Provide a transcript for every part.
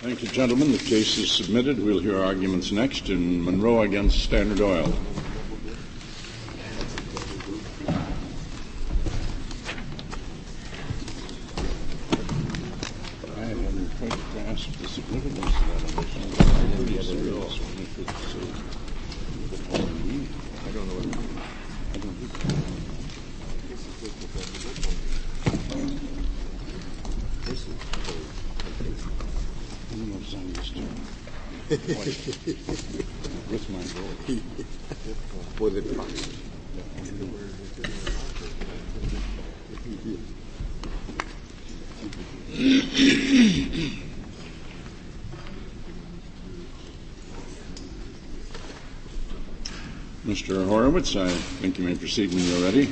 Thank you, gentlemen. The case is submitted. We'll hear arguments next in Monroe against Standard Oil. I haven't quite grasped the significance of that. I don't know what I don't think with my goal. For the proxy. Mr. Horowitz, I think you may proceed when you're ready.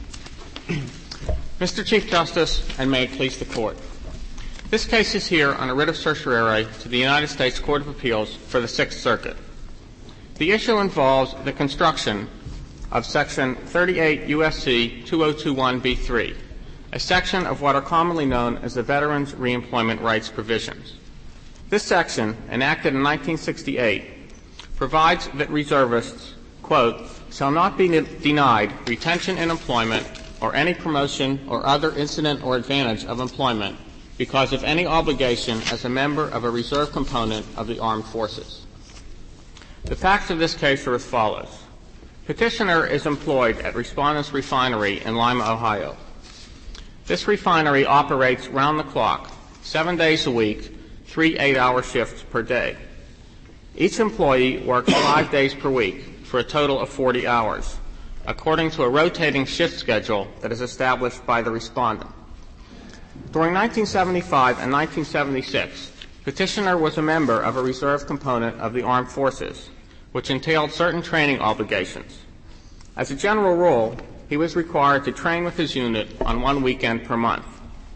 Mr. Chief Justice, and may it please the Court. This case is here on a writ of certiorari to the United States Court of Appeals for the Sixth Circuit. The issue involves the construction of Section 38 U.S.C. 2021b3, a section of what are commonly known as the Veterans Reemployment Rights Provisions. This section, enacted in 1968, provides that reservists, quote, shall not be denied retention in employment or any promotion or other incident or advantage of employment because of any obligation as a member of a reserve component of the armed forces. The facts of this case are as follows. Petitioner is employed at Respondent's Refinery in Lima, Ohio. This refinery operates round the clock, 7 days a week, 3 8-hour shifts per day. Each employee works 5 days per week for a total of 40 hours, according to a rotating shift schedule that is established by the respondent. During 1975 and 1976, Petitioner was a member of a reserve component of the armed forces, which entailed certain training obligations. As a general rule, he was required to train with his unit on 1 weekend per month.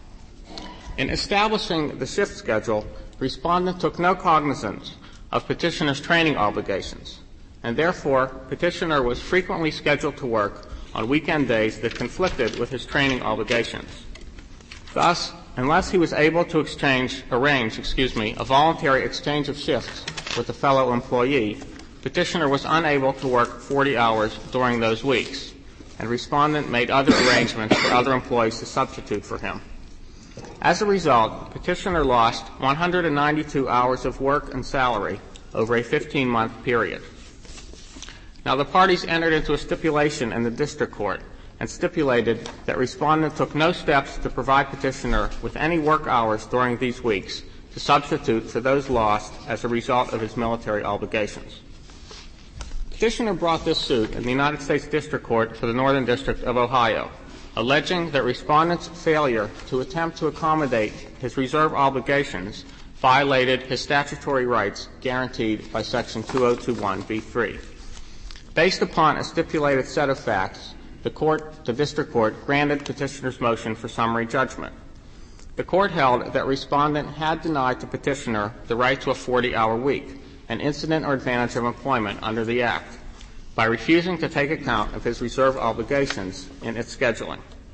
In establishing the shift schedule, Respondent took no cognizance of Petitioner's training obligations, and therefore Petitioner was frequently scheduled to work on weekend days that conflicted with his training obligations. Thus, unless he was able to arrange a voluntary exchange of shifts with a fellow employee, Petitioner was unable to work 40 hours during those weeks, and Respondent made other arrangements for other employees to substitute for him. As a result, Petitioner lost 192 hours of work and salary over a 15-month period. Now, the parties entered into a stipulation in the district court and stipulated that Respondent took no steps to provide Petitioner with any work hours during these weeks to substitute for those lost as a result of his military obligations. Petitioner brought this suit in the United States District Court for the Northern District of Ohio, alleging that Respondent's failure to attempt to accommodate his reserve obligations violated his statutory rights guaranteed by Section 2021b3. Based upon a stipulated set of facts, the district court granted Petitioner's motion for summary judgment. The court held that Respondent had denied to Petitioner the right to a 40-hour week, an incident or advantage of employment under the Act, by refusing to take account of his reserve obligations in its scheduling.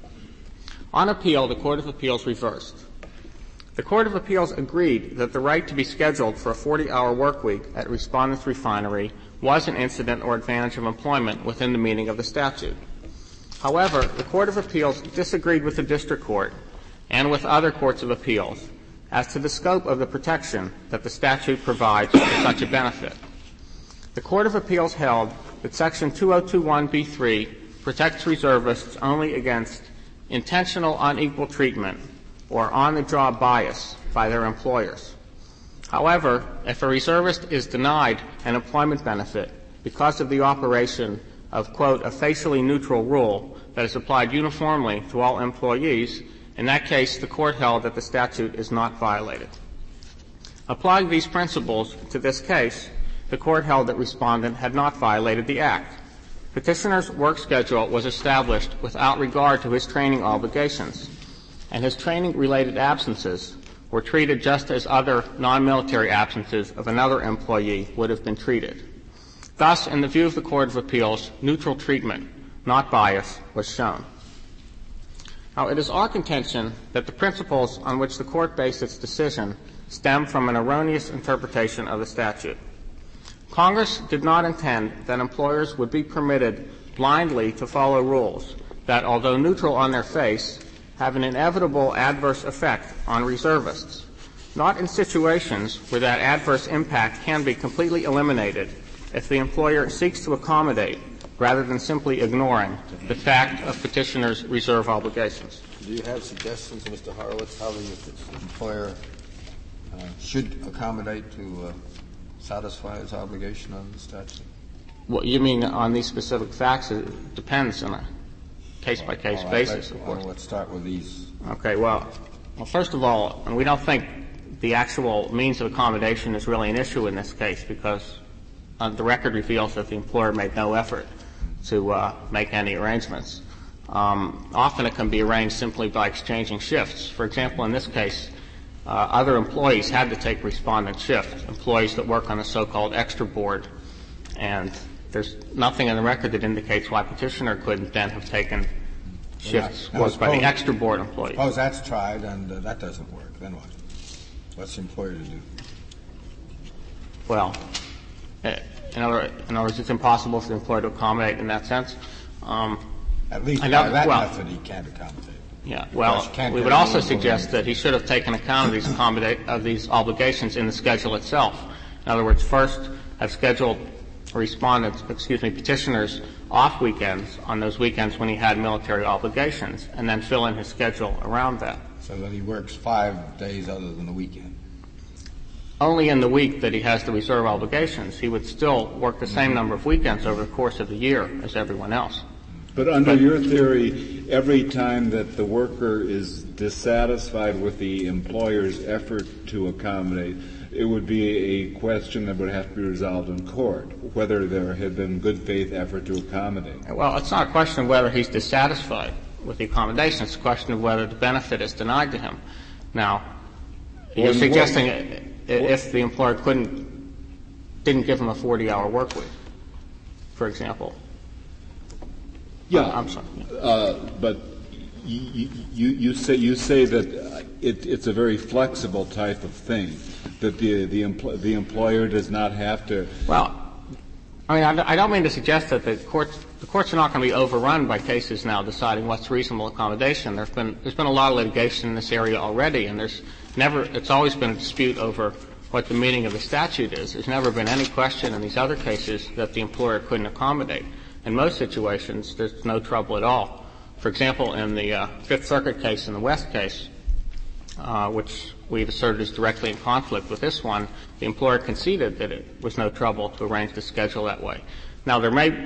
On appeal, the Court of Appeals reversed. The Court of Appeals agreed that the right to be scheduled for a 40-hour work week at Respondent's Refinery was an incident or advantage of employment within the meaning of the statute. However, the Court of Appeals disagreed with the district court and with other courts of appeals as to the scope of the protection that the statute provides for such a benefit. The Court of Appeals held that Section 2021b3 protects reservists only against intentional unequal treatment or on-the-job bias by their employers. However, if a reservist is denied an employment benefit because of the operation of, quote, a facially neutral rule that is applied uniformly to all employees, in that case, the court held that the statute is not violated. Applying these principles to this case, the court held that Respondent had not violated the Act. Petitioner's work schedule was established without regard to his training obligations, and his training-related absences were treated just as other non-military absences of another employee would have been treated. Thus, in the view of the Court of Appeals, neutral treatment, not bias, was shown. Now, it is our contention that the principles on which the Court based its decision stem from an erroneous interpretation of the statute. Congress did not intend that employers would be permitted blindly to follow rules that, although neutral on their face, have an inevitable adverse effect on reservists, not in situations where that adverse impact can be completely eliminated if the employer seeks to accommodate rather than simply ignoring the fact of petitioner's reserve obligations. Do you have suggestions, Mr. Horowitz, how the employer should accommodate to satisfy his obligation on the statute? What you mean on these specific facts? It depends on a case-by-case basis, of course. Let's start with these. Okay, well, first of all, we don't think the actual means of accommodation is really an issue in this case because the record reveals that the employer made no effort to make any arrangements. Often it can be arranged simply by exchanging shifts. For example, in this case, other employees had to take respondent shift, employees that work on the so-called extra board, and there's nothing in the record that indicates why petitioner couldn't then have taken shifts worked by the extra board employees. Suppose that's tried and that doesn't work. Then what? What's the employer to do? Well, in other words, it's impossible for the employer to accommodate in that sense. At least by that method he can't accommodate. Yeah. Well, we would also suggest that he should have taken account of these obligations in the schedule itself. In other words, first have scheduled petitioners off weekends on those weekends when he had military obligations, and then fill in his schedule around that. So that he works 5 days other than the weekend. Only in the week that he has the reserve obligations. He would still work the same number of weekends over the course of the year as everyone else. But under your theory, every time that the worker is dissatisfied with the employer's effort to accommodate, it would be a question that would have to be resolved in court, whether there had been good faith effort to accommodate. Well, it's not a question of whether he's dissatisfied with the accommodation. It's a question of whether the benefit is denied to him. Now, you're suggesting if the employer didn't give him a 40-hour work week, for example. Yeah. I'm sorry. But you say that it's a very flexible type of thing, that the employer does not have to. Well, I don't mean to suggest that the courts are not going to be overrun by cases now deciding what's reasonable accommodation. There's been a lot of litigation in this area already, and it's always been a dispute over what the meaning of the statute is. There's never been any question in these other cases that the employer couldn't accommodate. In most situations, there's no trouble at all. For example, in the Fifth Circuit case and the West case, which we've asserted is directly in conflict with this one, the employer conceded that it was no trouble to arrange the schedule that way. Now,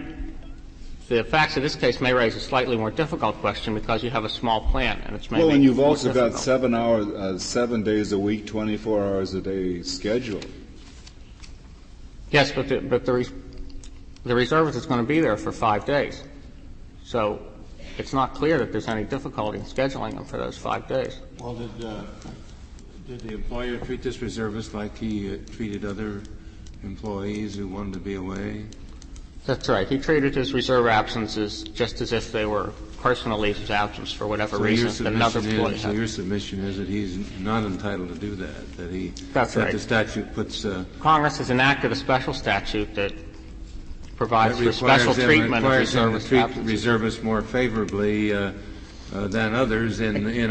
the facts of this case may raise a slightly more difficult question because you have a small plant, and it's maybe well, and you've also difficult. got 7 days a week, 24 hours a day schedule. Yes, but the reservist is going to be there for 5 days. So it's not clear that there's any difficulty in scheduling them for those 5 days. Well, did the employer treat this reservist like he treated other employees who wanted to be away? That's right. He treated his reserve absences just as if they were personal leaves of absence for whatever reason that another employee had. So your submission is that he's not entitled to do that, That's right. the statute puts Congress has enacted a special statute that provides for special treatment of reservist absences. Reservists more favorably than others,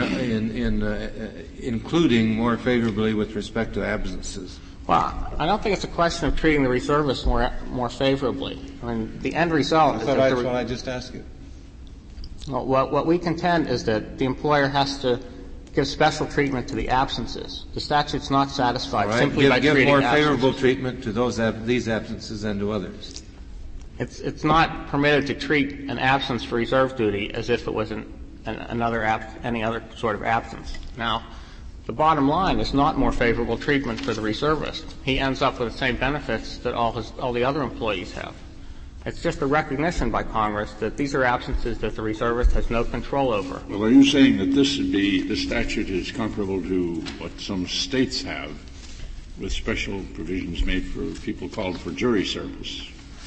including more favorably with respect to absences. Well, I don't think it's a question of treating the reservists more favorably. I mean, the end result is that that's what I just asked you. Well, what we contend is that the employer has to give special treatment to the absences. The statute's not satisfied simply by treating give more absences. favorable treatment to these absences than to others. It's not permitted to treat an absence for reserve duty as if it was any other sort of absence. Now, the bottom line is not more favorable treatment for the reservist. He ends up with the same benefits that all the other employees have. It's just a recognition by Congress that these are absences that the reservist has no control over. Well, are you saying that this statute is comparable to what some states have with special provisions made for people called for jury service?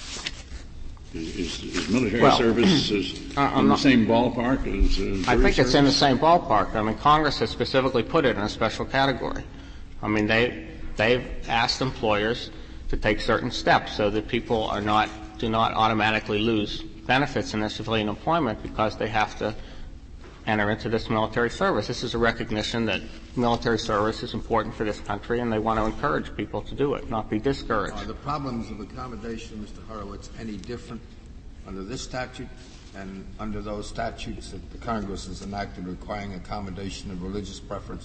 Is military service in the same ballpark as jury I think service? it's in the same ballpark. I mean, Congress has specifically put it in a special category. I mean, they've asked employers to take certain steps so that people do not automatically lose benefits in their civilian employment because they have to enter into this military service. This is a recognition that military service is important for this country, and they want to encourage people to do it, not be discouraged. Are the problems of accommodation, Mr. Horowitz, any different under this statute and under those statutes that the Congress has enacted requiring accommodation of religious preferences?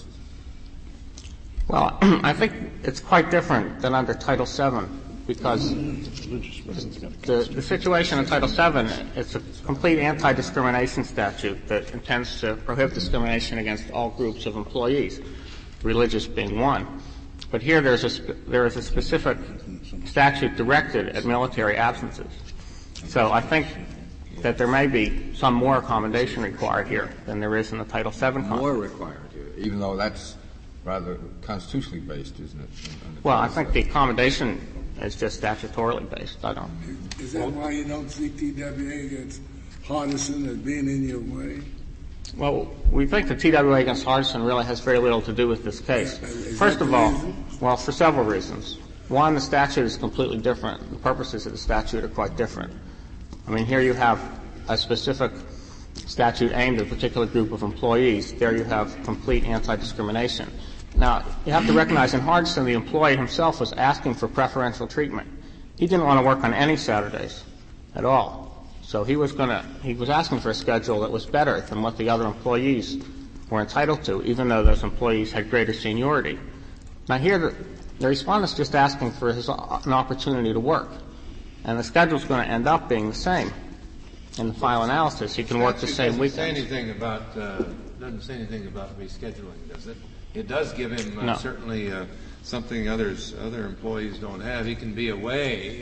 Well, I think it's quite different than under Title VII because the situation in Title VII, it's a complete anti-discrimination statute that intends to prohibit discrimination against all groups of employees, religious being one. But here there is a specific statute directed at military absences. So I think that there may be some more accommodation required here than there is in the Title VII. More required here, even though that's rather constitutionally based, isn't it? Well, I think the accommodation is just statutorily based. I don't. Is that why you don't see TWA against Hardison as being in your way? Well, we think the TWA against Hardison really has very little to do with this case. First of all, well, for several reasons. One, the statute is completely different. The purposes of the statute are quite different. I mean, here you have a specific statute aimed at a particular group of employees. There you have complete anti-discrimination. Now, you have to recognize in Hardison the employee himself was asking for preferential treatment. He didn't want to work on any Saturdays at all. So he was asking for a schedule that was better than what the other employees were entitled to, even though those employees had greater seniority. Now here the respondent's just asking for an opportunity to work. And the schedule's going to end up being the same. In the final analysis, he can work the same weekends. Doesn't say anything about rescheduling, does it? It does give him certainly something other employees don't have. He can be away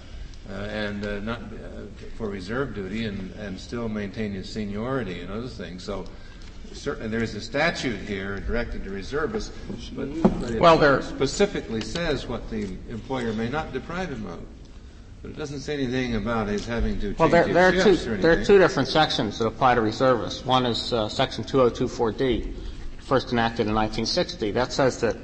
and not for reserve duty and still maintain his seniority and other things. So certainly there is a statute here directed to reservists, but it specifically says what the employer may not deprive him of. But it doesn't say anything about his having to change his shifts or anything. There are two different sections that apply to reservists. One is Section 2024D, first enacted in 1960. That says that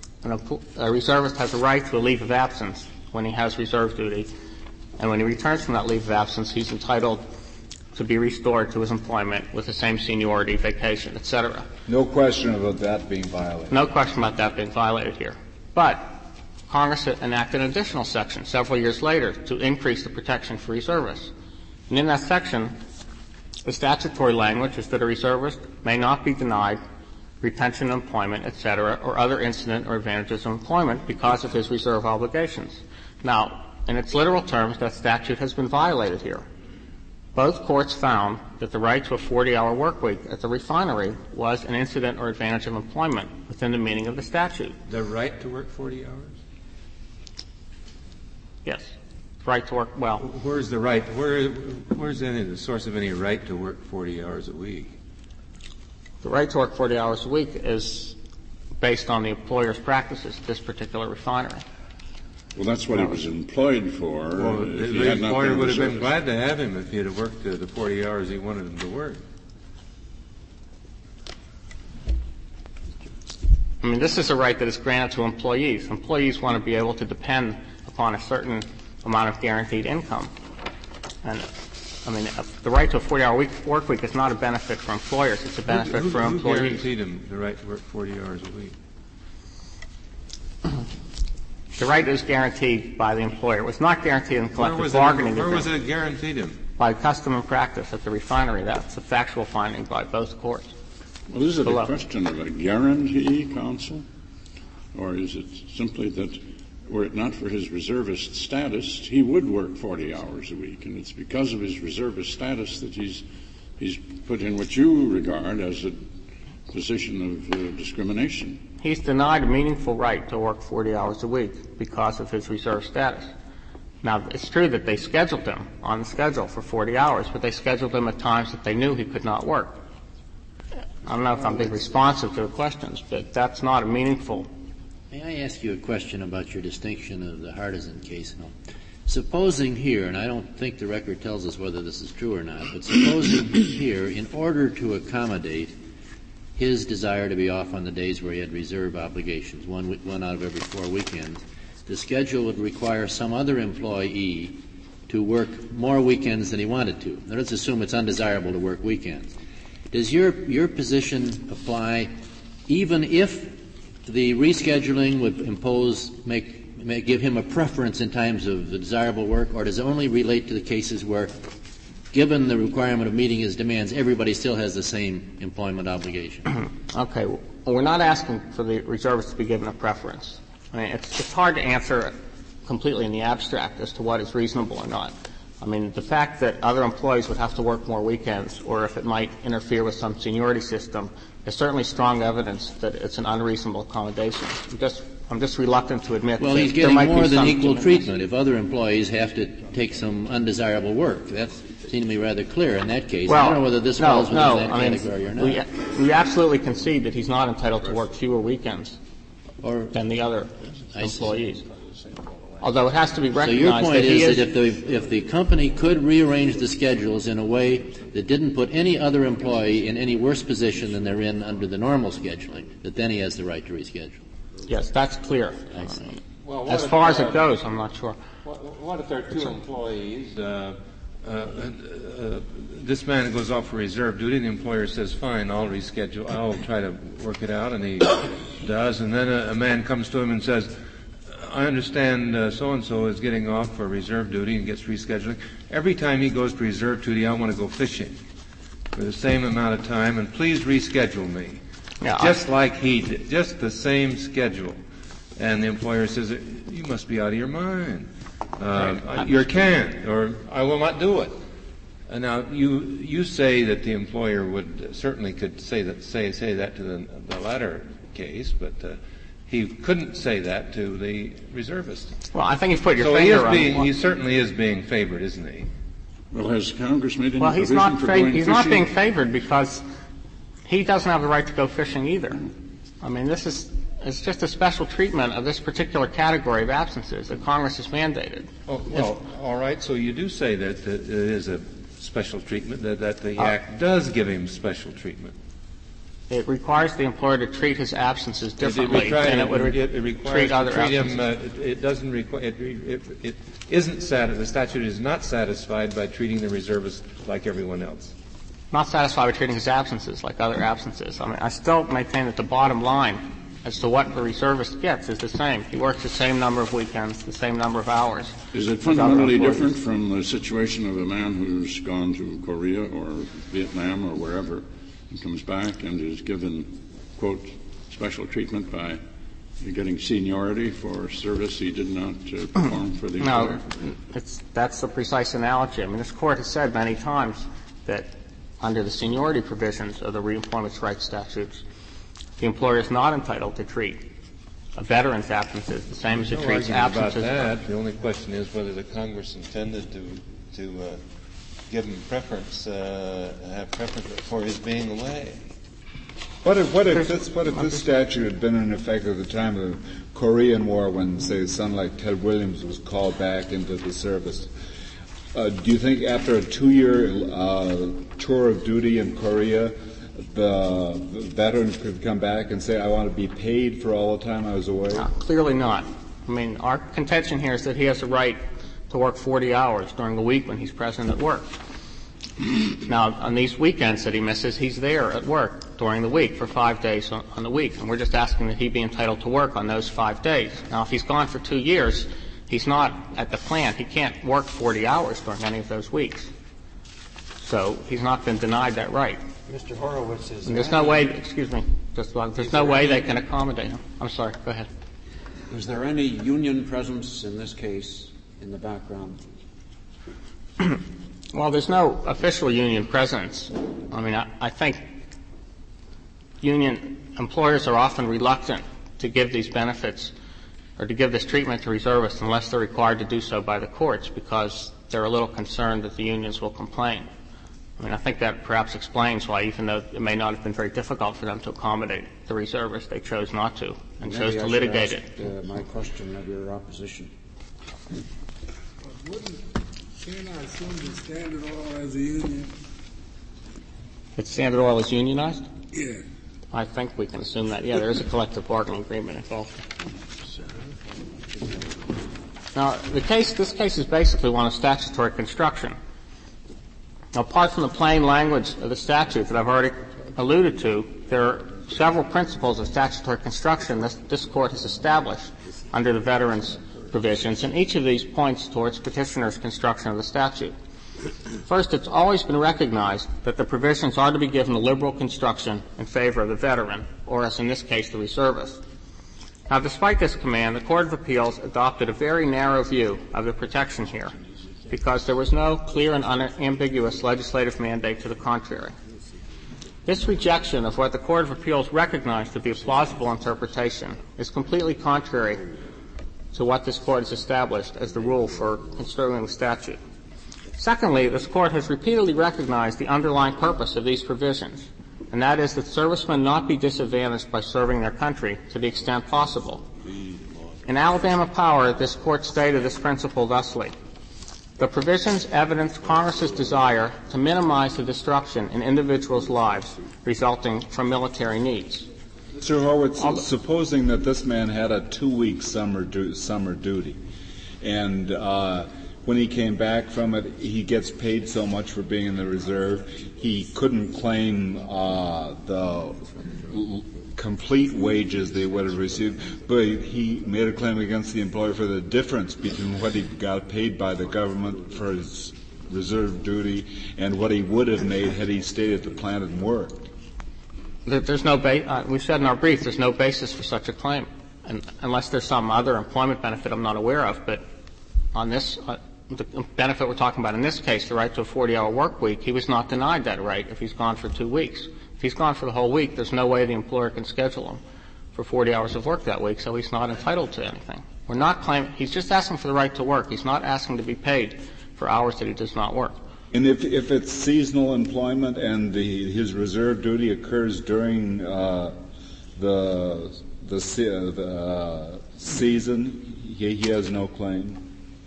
a reservist has a right to a leave of absence when he has reserve duty. And when he returns from that leave of absence, he's entitled to be restored to his employment with the same seniority, vacation, etc. No question about that being violated. No question about that being violated here. But Congress enacted an additional section several years later to increase the protection for reservists. And in that section, the statutory language is that a reservist may not be denied retention of employment, etc., or other incident or advantages of employment because of his reserve obligations. Now, in its literal terms, that statute has been violated here. Both courts found that the right to a 40-hour work week at the refinery was an incident or advantage of employment within the meaning of the statute. The right to work 40 hours? Yes. Right to work, well. Where's the right? Where's the source of any right to work 40 hours a week? The right to work 40 hours a week is based on the employer's practices at this particular refinery. Well, that's what he was employed for. Well, the employer would have been glad to have him if he had worked the 40 hours he wanted him to work. I mean, this is a right that is granted to employees. Employees want to be able to depend upon a certain amount of guaranteed income. And, I mean, the right to a 40-hour work week is not a benefit for employers. It's a benefit for employees. Who guaranteed him the right to work 40 hours a week? The right is guaranteed by the employer. It was not guaranteed in collective bargaining. Where was it guaranteed him? By custom and practice at the refinery. That's a factual finding by both courts. Well, is it a question of a guarantee, counsel? Or is it simply that were it not for his reservist status, he would work 40 hours a week, and it's because of his reservist status that he's put in what you regard as a position of discrimination? He's denied a meaningful right to work 40 hours a week because of his reserve status. Now, it's true that they scheduled him on the schedule for 40 hours, but they scheduled him at times that they knew he could not work. I don't know if I'm being responsive to the questions, but that's not a meaningful. May I ask you a question about your distinction of the Hardison case? No. Supposing here, and I don't think the record tells us whether this is true or not, but supposing here, in order to accommodate his desire to be off on the days where he had reserve obligations, one out of every 4 weekends, the schedule would require some other employee to work more weekends than he wanted to. Now, let's assume it's undesirable to work weekends. Does your position apply even if the rescheduling would give him a preference in times of the desirable work, or does it only relate to the cases where, given the requirement of meeting his demands, everybody still has the same employment obligation? Okay. Well, we're not asking for the reservists to be given a preference. I mean, it's hard to answer completely in the abstract as to what is reasonable or not. I mean, the fact that other employees would have to work more weekends, or if it might interfere with some seniority system, is certainly strong evidence that it's an unreasonable accommodation. I'm just reluctant to admit well, that he's getting there might more be than some equal treatment if other employees have to take some undesirable work. That seemed to me rather clear in that case. Well, I don't know whether this falls within that category or not. We absolutely concede that he's not entitled to work fewer weekends than the other employees. Although it has to be recognized so your point that is that if the company could rearrange the schedules in a way that didn't put any other employee in any worse position than they're in under the normal scheduling, that then he has the right to reschedule. Yes, that's clear. Well, as far as it goes, I'm not sure. What if there are two employees? This man goes off for reserve duty, and the employer says, fine, I'll reschedule, I'll try to work it out, and he does, and then a man comes to him and says, I understand so-and-so is getting off for reserve duty and gets rescheduling. Every time he goes to reserve duty, I want to go fishing for the same amount of time, and please reschedule me. Yeah, just like he did, just the same schedule. And the employer says, you must be out of your mind. You can't, or I will not do it. And now you say that the employer would certainly could say that to the latter case, but he couldn't say that to the reservist. Well, I think you've put your finger on it. He certainly is being favored, isn't he? Well, has Congress made any provision for going fishing? He's not being favored because he doesn't have the right to go fishing either. I mean, it's just a special treatment of this particular category of absences that Congress has mandated. Oh, well, all right. So you do say that it is a special treatment, that the Act does give him special treatment. It requires the employer to treat his absences differently than it would treat other absences. It doesn't require. It isn't the statute is not satisfied by treating the reservist like everyone else. Not satisfied by treating his absences like other absences. I mean, I still maintain that the bottom line as to what the reservist gets is the same. He works the same number of weekends, the same number of hours. Is it fundamentally different from the situation of a man who's gone to Korea or Vietnam or wherever and comes back and is given, quote, special treatment by getting seniority for service he did not perform for the employer? No, that's the precise analogy. I mean, this Court has said many times that under the seniority provisions of the reemployment rights statutes, the employer is not entitled to treat a veteran's absences the same as it treats absences. About that. The only question is whether the Congress intended to give him preference, have preference for his being away. What if this statute had been in effect at the time of the Korean War, when, say, a son like Ted Williams was called back into the service? Do you think after a 2-year tour of duty in Korea, the veteran could come back and say, I want to be paid for all the time I was away? Clearly not. I mean, our contention here is that he has a right to work 40 hours during the week when he's present at work. Now, on these weekends that he misses, he's there at work during the week for 5 days on the week, and we're just asking that he be entitled to work on those 5 days. Now, if he's gone for 2 years, he's not at the plant. He can't work 40 hours during any of those weeks. So he's not been denied that right. Mr. Horowitz is. There's no way. Excuse me. There's no way they can accommodate him. I'm sorry. Go ahead. Is there any union presence in this case in the background? Well, there's no official union presence. I mean, I think union employers are often reluctant to give these benefits or to give this treatment to reservists unless they're required to do so by the courts, because they're a little concerned that the unions will complain. I mean, I think that perhaps explains why, even though it may not have been very difficult for them to accommodate the reservists, they chose not to and chose to litigate it. My question of your opposition. Can't I assume that Standard Oil as a union? That Standard Oil is unionized? Yeah. I think we can assume that. Yeah, there is a collective bargaining agreement involved. Now, this case is basically one of statutory construction. Now, apart from the plain language of the statute that I've already alluded to, there are several principles of statutory construction this Court has established under the Veterans provisions, and each of these points towards petitioner's construction of the statute. First, it's always been recognized that the provisions are to be given a liberal construction in favor of the veteran, or as in this case, the reservist. Now, despite this command, the Court of Appeals adopted a very narrow view of the protection here, because there was no clear and unambiguous legislative mandate to the contrary. This rejection of what the Court of Appeals recognized to be a plausible interpretation is completely contrary to what this Court has established as the rule for construing the statute. Secondly, this Court has repeatedly recognized the underlying purpose of these provisions, and that is that servicemen not be disadvantaged by serving their country to the extent possible. In Alabama Power, this Court stated this principle thusly: the provisions evidence Congress's desire to minimize the destruction in individuals' lives resulting from military needs. Mr. Horwitz, supposing that this man had a 2-week summer duty, and when he came back from it, he gets paid so much for being in the reserve, he couldn't claim the complete wages they would have received, but he made a claim against the employer for the difference between what he got paid by the government for his reserve duty and what he would have made had he stayed at the plant and worked. There's no we said in our brief there's no basis for such a claim, unless there's some other employment benefit I'm not aware of. But on this, the benefit we're talking about in this case, the right to a 40-hour work week, he was not denied that right if he's gone for 2 weeks. If he's gone for the whole week, there's no way the employer can schedule him for 40 hours of work that week, so he's not entitled to anything. We're not claiming — he's just asking for the right to work. He's not asking to be paid for hours that he does not work. And if it's seasonal employment and his reserve duty occurs during the season, he has no claim.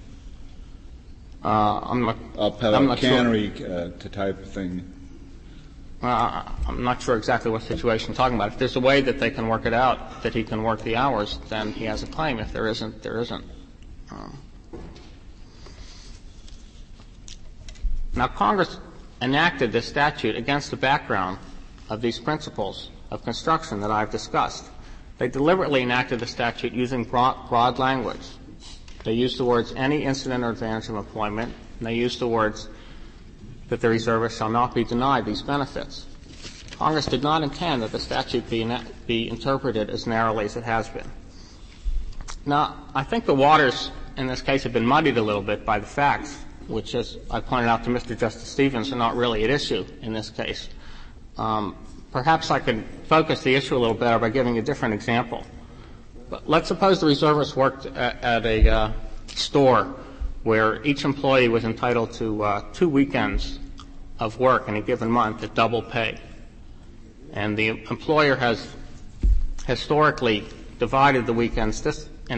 I'm not cannery type of thing. I'm not sure exactly what situation you're talking about. If there's a way that they can work it out, that he can work the hours, then he has a claim. If there isn't, there isn't. Now, Congress enacted this statute against the background of these principles of construction that I've discussed. They deliberately enacted the statute using broad language. They used the words any incident or advantage of employment, and they used the words that the reservist shall not be denied these benefits. Congress did not intend that the statute be interpreted as narrowly as it has been. Now, I think the waters in this case have been muddied a little bit by the facts, which, as I pointed out to Mr. Justice Stevens, are not really at issue in this case. Perhaps I could focus the issue a little better by giving a different example. But let's suppose the reservist worked at a store where each employee was entitled to 2 weekends of work in a given month at double pay. And the employer has historically divided the weekends on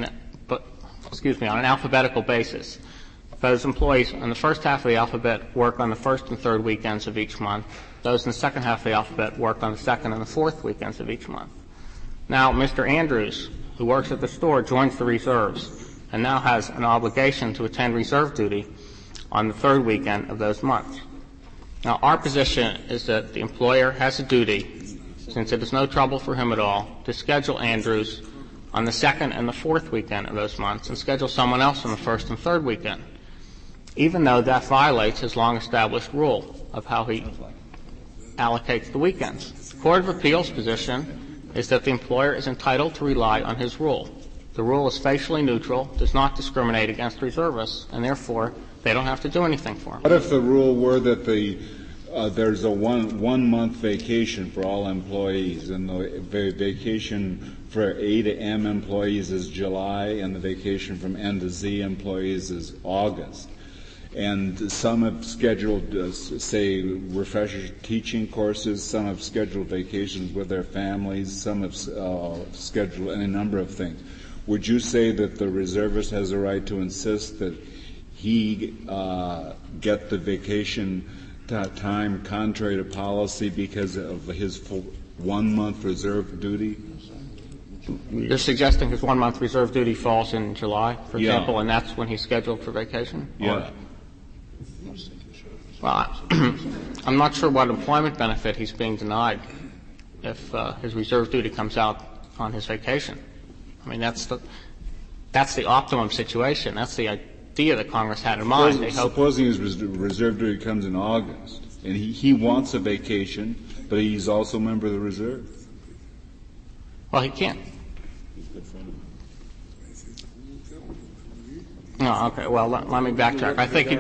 an alphabetical basis. Those employees in the first half of the alphabet work on the first and third weekends of each month. Those in the second half of the alphabet work on the second and the fourth weekends of each month. Now, Mr. Andrews, who works at the store, joins the reserves and now has an obligation to attend reserve duty on the third weekend of those months. Now, our position is that the employer has a duty, since it is no trouble for him at all, to schedule Andrews on the second and the fourth weekend of those months and schedule someone else on the first and third weekend, even though that violates his long-established rule of how he allocates the weekends. The Court of Appeals' position is that the employer is entitled to rely on his rule. The rule is facially neutral, does not discriminate against reservists, and therefore they don't have to do anything for him. What if the rule were that there's a one month vacation for all employees, and the vacation for A to M employees is July, and the vacation from N to Z employees is August? And some have scheduled, say, refresher teaching courses. Some have scheduled vacations with their families. Some have scheduled any number of things. Would you say that the reservist has a right to insist that he get the vacation time contrary to policy because of his 1 month reserve duty? You're suggesting his 1 month reserve duty falls in July, for example, and that's when he's scheduled for vacation? Yeah. Well, I'm not sure what employment benefit he's being denied if his reserve duty comes out on his vacation. I mean, that's the optimum situation. That's the idea that Congress had in mind. Supposing his reserve duty comes in August, and he wants a vacation, but he's also a member of the reserve. Well, he can't. No, okay. Well, let me backtrack. I think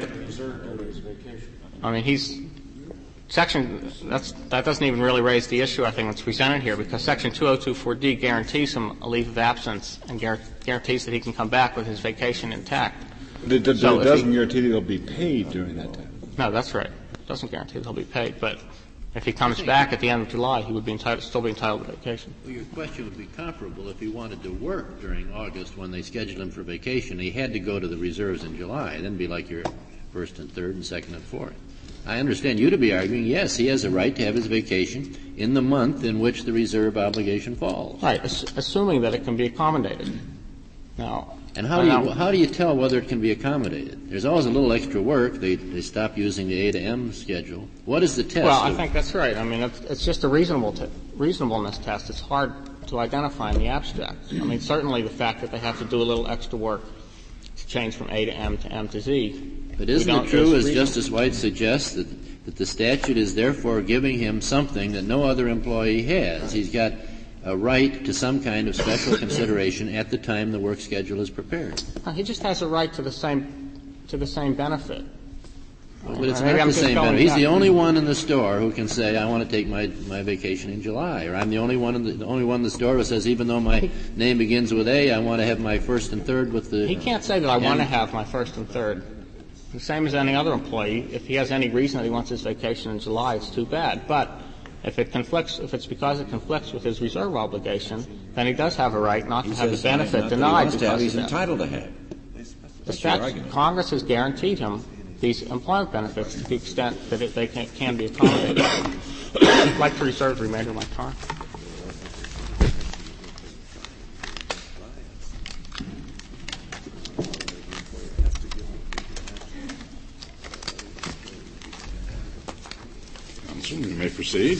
that doesn't even really raise the issue I think that's presented here, because Section 2024D guarantees him a leave of absence and guarantees that he can come back with his vacation intact. It doesn't guarantee that he'll be paid during that time. No, that's right. It doesn't guarantee that he'll be paid, but if he comes back at the end of July, he would still be entitled to vacation. Well, your question would be comparable if he wanted to work during August when they scheduled him for vacation. He had to go to the reserves in July. Then it'd be like your first and third and second and fourth. I understand you to be arguing, yes, he has a right to have his vacation in the month in which the reserve obligation falls. Right, assuming that it can be accommodated. Now, and how do you tell whether it can be accommodated? There's always a little extra work. They stop using the A to M schedule. What is the test? Well, I think that's right. I mean, it's just a reasonableness test. It's hard to identify in the abstract. I mean, certainly the fact that they have to do a little extra work to change from A to M to Z. But isn't it true, as Justice White suggests, that the statute is therefore giving him something that no other employee has? He's got a right to some kind of special consideration at the time the work schedule is prepared. He just has a right to the same benefit. Well, but it's not the same benefit. He's the only one in the store who can say, I want to take my vacation in July. Or I'm the only one in the store who says, even though my name begins with A, I want to have my first and third with the... He can't say that I want to have my first and third. The same as any other employee. If he has any reason that he wants his vacation in July, it's too bad. But if it's because it conflicts with his reserve obligation, then he does have a right not to have the benefit denied because of that. He's entitled to have. Congress has guaranteed him these employment benefits to the extent that they can be accommodated. I'd like to reserve the remainder of my time. You may proceed.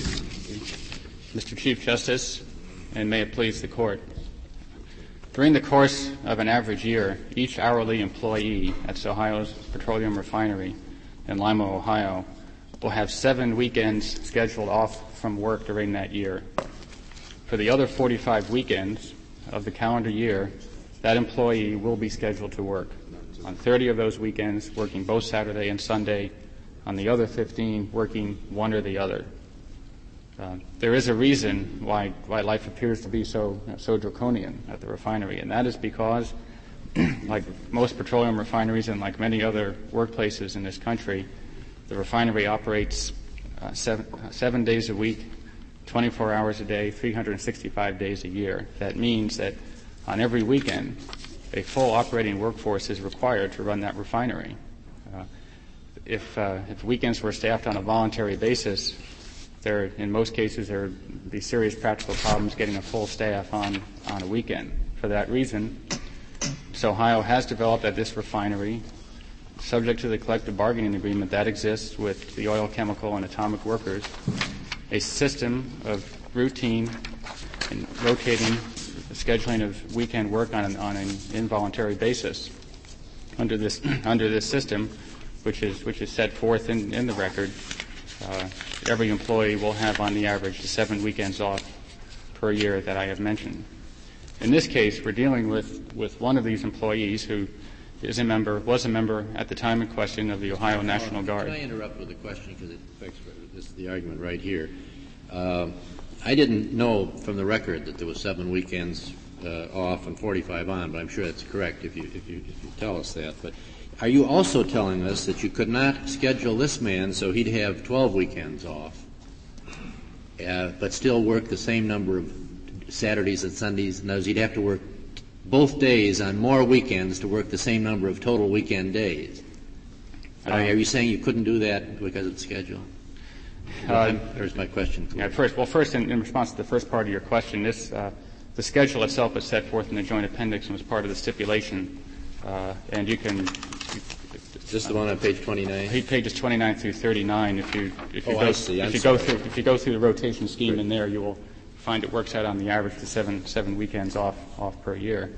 Mr. Chief Justice, and may it please the Court. During the course of an average year, each hourly employee at Ohio's Petroleum Refinery in Lima, Ohio, will have 7 weekends scheduled off from work during that year. For the other 45 weekends of the calendar year, that employee will be scheduled to work. On 30 of those weekends, working both Saturday and Sunday, on the other 15, working one or the other. There is a reason why life appears to be so draconian at the refinery, and that is because, like most petroleum refineries and like many other workplaces in this country, the refinery operates 7 days a week, 24 hours a day, 365 days a year. That means that on every weekend, a full operating workforce is required to run that refinery. If weekends were staffed on a voluntary basis, in most cases there would be serious practical problems getting a full staff on a weekend. For that reason, Ohio has developed at this refinery, subject to the collective bargaining agreement that exists with the oil, chemical, and atomic workers, a system of routine and rotating scheduling of weekend work on an involuntary basis. Under this system, which is set forth in the record, every employee will have on the average 7 weekends off per year that I have mentioned. In this case, we're dealing with one of these employees who was a member at the time in question of the Ohio National Guard. Can I interrupt with a question because it affects the argument right here? I didn't know from the record that there was 7 weekends off and 45 on, but I'm sure that's correct if you tell us that. But are you also telling us that you could not schedule this man so he'd have 12 weekends off, but still work the same number of Saturdays and Sundays? In other words, he'd have to work both days on more weekends to work the same number of total weekend days. Are you saying you couldn't do that because of the schedule? There's my question. Yeah, first, in response to the first part of your question, the schedule itself is set forth in the joint appendix and was part of the stipulation, and you can. Is this the one on page 29? Pages 29 through 39. If you go through the rotation scheme in there, you will find it works out on the average to seven weekends off per year.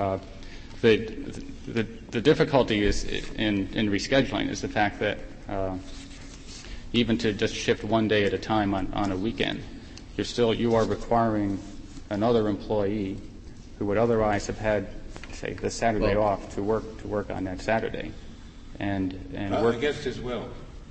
The difficulty is in rescheduling is the fact that even to just shift one day at a time on a weekend, you are requiring another employee who would otherwise have had, say, the Saturday off to work on that Saturday, and work against his will.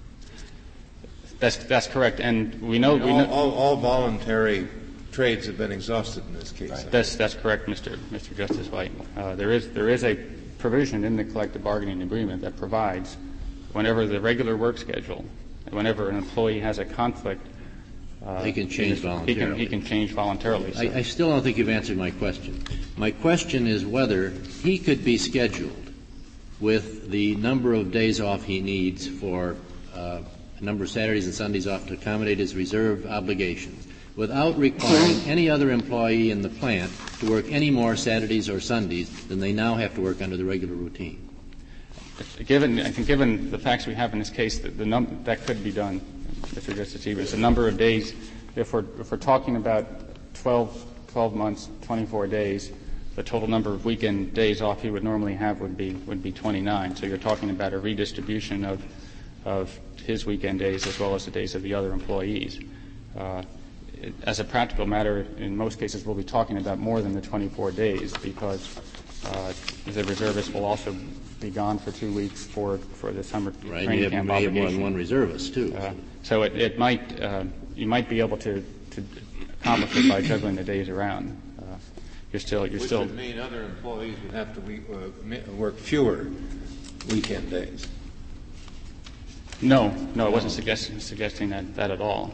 That's correct, and we know all voluntary trades have been exhausted in this case. Right. That's correct, Mr. Justice White. There is a provision in the collective bargaining agreement that provides whenever the regular work schedule, whenever an employee has a conflict, he can change voluntarily. He can change voluntarily. So. I still don't think you've answered my question. My question is whether he could be scheduled with the number of days off he needs for a number of Saturdays and Sundays off to accommodate his reserve obligations without requiring any other employee in the plant to work any more Saturdays or Sundays than they now have to work under the regular routine. Given the facts we have in this case, that could be done, Mr. Justice Evers. The number of days, if we're talking about 12 months, 24 days, the total number of weekend days off he would normally have would be 29. So you're talking about a redistribution of his weekend days as well as the days of the other employees. As a practical matter, in most cases, we'll be talking about more than the 24 days because the reservist will also be gone for 2 weeks for the summer training camp obligation. Right, you have more than one reservist, too. So it might you might be able to accomplish it by juggling the days around. Which would mean other employees would have to work fewer weekend days. No, it wasn't suggesting that at all.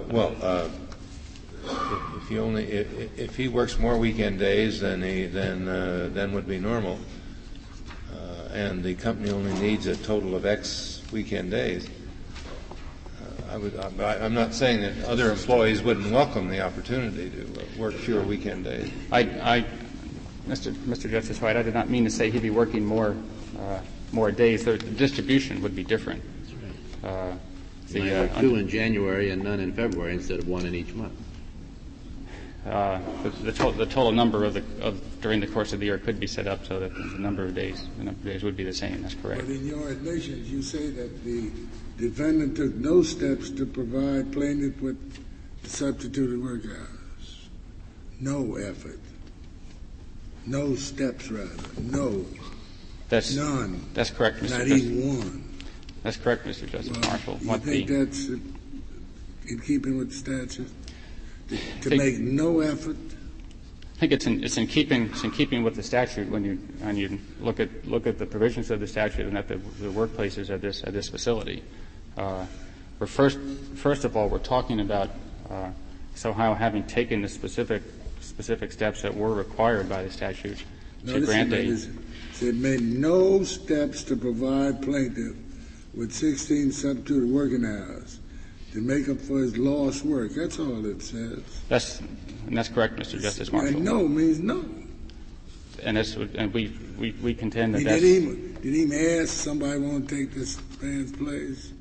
If he works more weekend days than would be normal, and the company only needs a total of X weekend days, I'm not saying that other employees wouldn't welcome the opportunity to work fewer weekend days. Mr. Justice White, I did not mean to say he'd be working more days. The distribution would be different. Two in January and none in February instead of one in each month. The total number during the course of the year could be set up so that the number of days would be the same. That's correct. But in your admissions, you say that the defendant took no steps to provide plaintiff with substituted work hours. No effort. No steps, rather. No. None. That's correct, Mr. Not Justice. even one. That's correct, Mr. Justice Marshall. You think that's in keeping with the statute? To make no effort? I think it's in keeping with the statute when you look at the provisions of the statute and at the workplaces at this facility. First of all, we're talking about Ohio having taken the specific steps that were required by the statute to grant aid. It made no steps to provide plaintiff with 16 substituted working hours to make up for his lost work. That's all it says. That's correct, Mr. Justice Marshall. And no means no. And we contend that did he even ask somebody want to take this man's place?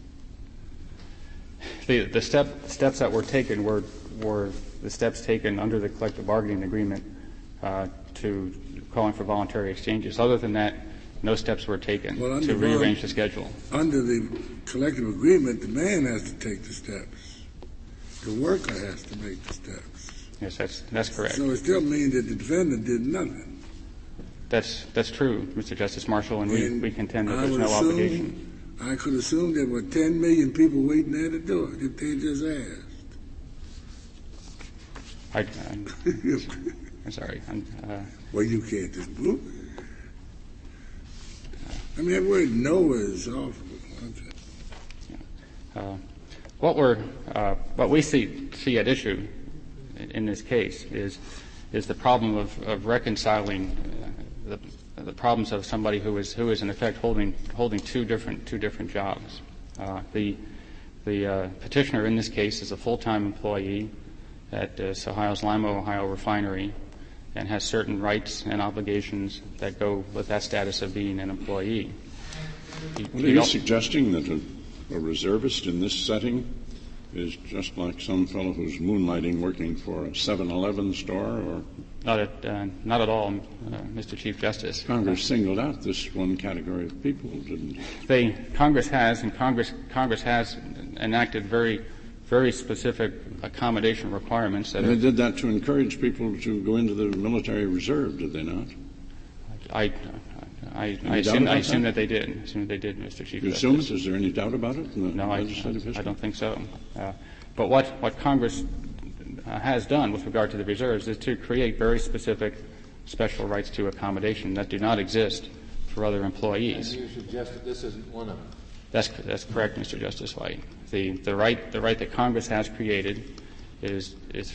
The steps that were taken were the steps taken under the collective bargaining agreement to calling for voluntary exchanges. Other than that, no steps were taken to rearrange the schedule. Under the collective agreement, the man has to take the steps. The worker has to make the steps. Yes, that's correct. So it still means that the defendant did nothing. That's true, Mr. Justice Marshall, and we contend that there's no obligation. I could assume there were 10 million people waiting there to do it if they just asked. I'm sorry. Well, you can't just prove it. I mean, that word "no" is awful. What we see at issue in this case is the problem of reconciling the problems of somebody who is in effect holding two different jobs. The The petitioner in this case is a full-time employee at Ohio's Lima, Ohio refinery, and has certain rights and obligations that go with that status of being an employee. Are you suggesting that a reservist in this setting is just like some fellow who's moonlighting working for a 7-Eleven store? Or not at all, Mr. Chief Justice. Congress singled out this one category of people, didn't it? Congress has enacted very, very specific accommodation requirements. They did that to encourage people to go into the military reserve, did they not? I assume that they did. I assume they did, Mr. Chief Justice. You assume it? Is there any doubt about it in the No, legislative history? I don't think so. But what Congress has done with regard to the reserves is to create very specific special rights to accommodation that do not exist for other employees. And you suggest that this isn't one of them. That's correct, Mr. Justice White. The right that Congress has created is